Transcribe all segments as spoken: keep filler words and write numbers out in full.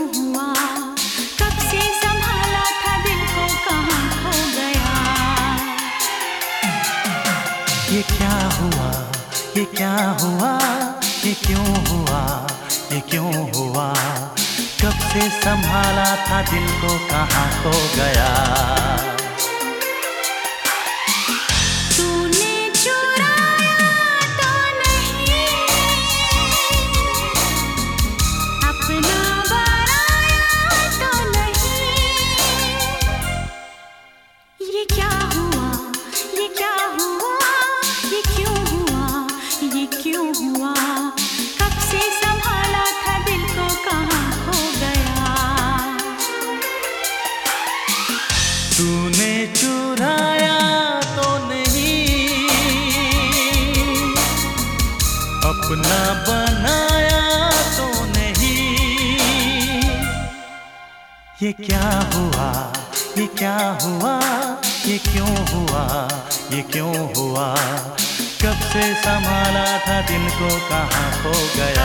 हुआ, कब से संभाला था दिल को कहाँ खो गया। ये क्या हुआ, ये क्या हुआ, ये क्यों हुआ, ये क्यों हुआ, कब से संभाला था दिल को कहाँ खो गया। तूने चुराया तो नहीं, अपना बनाया तो नहीं। ये क्या हुआ, ये क्या हुआ, ये क्यों हुआ, ये क्यों हुआ, कब से संभाला था दिल को कहाँ खो गया।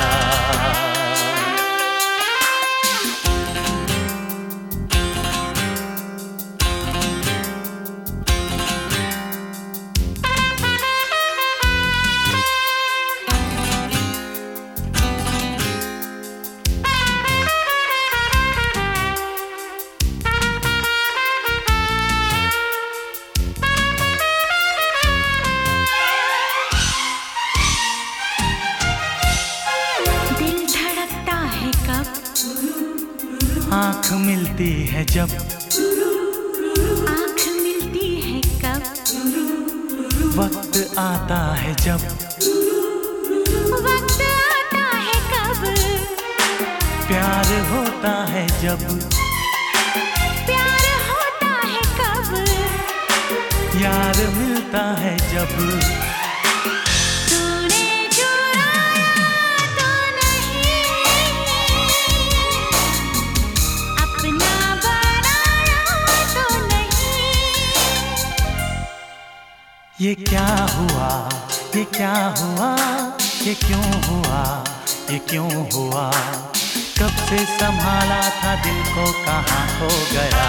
आँख मिलती है जब, आँख मिलती है कब, वक्त आता है जब, वक्त आता है कब, प्यार होता है जब, प्यार होता है कब, यार मिलता है जब। ये क्या हुआ, ये क्या हुआ, ये क्यों हुआ, ये क्यों हुआ, कब से संभाला था दिल को कहाँ खो गया।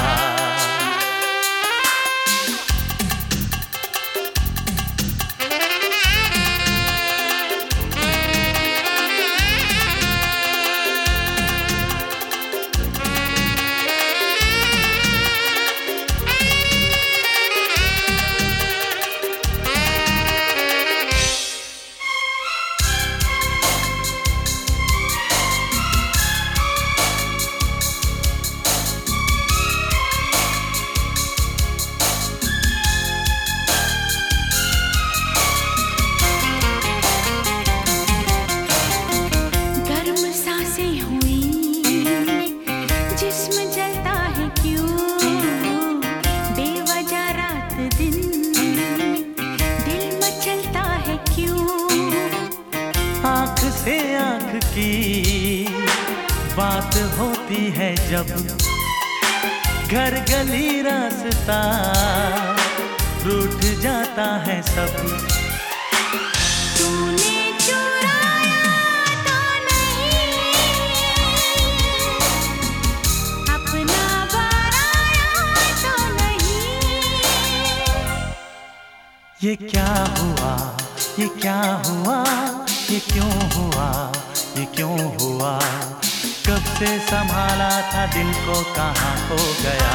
आँख से आँख की बात होती है जब, घर गली रास्ता रूठ जाता है सब। तूने चुराया तो नहीं, अपना बनाया तो नहीं। ये क्या हुआ, ये क्या हुआ, ये क्यों हुआ, ये क्यों हुआ, कब से संभाला था दिल को कहाँ खो गया।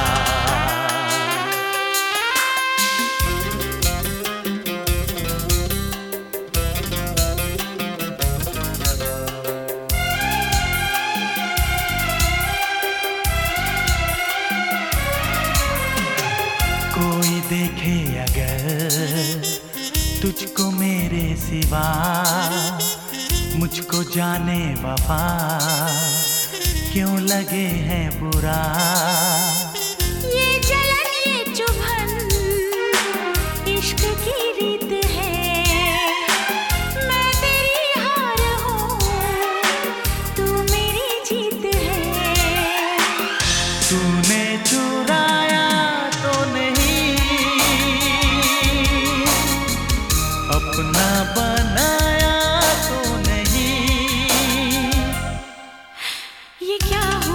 कोई देखे अगर तुझको मेरे सिवा, मुझको जाने वफा क्यों लगे हैं बुरा। ये जलन ये चुभन इश्क की रीत है, मैं तेरी हार हूँ तू मेरी जीत है। तूने चुराया तो नहीं, अपना बनाया तो नहीं। ये क्या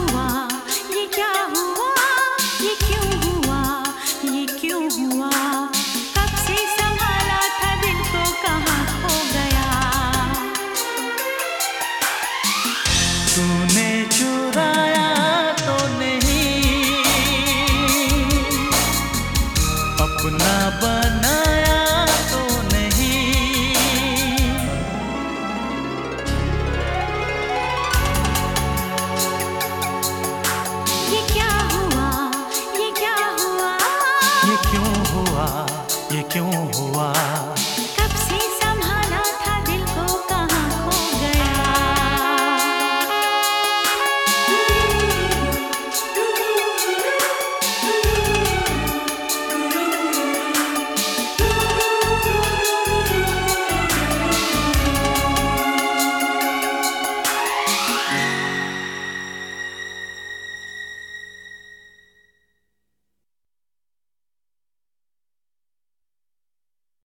ये क्या हुआ, ये क्या हुआ, ये क्यों हुआ, ये क्यों हुआ।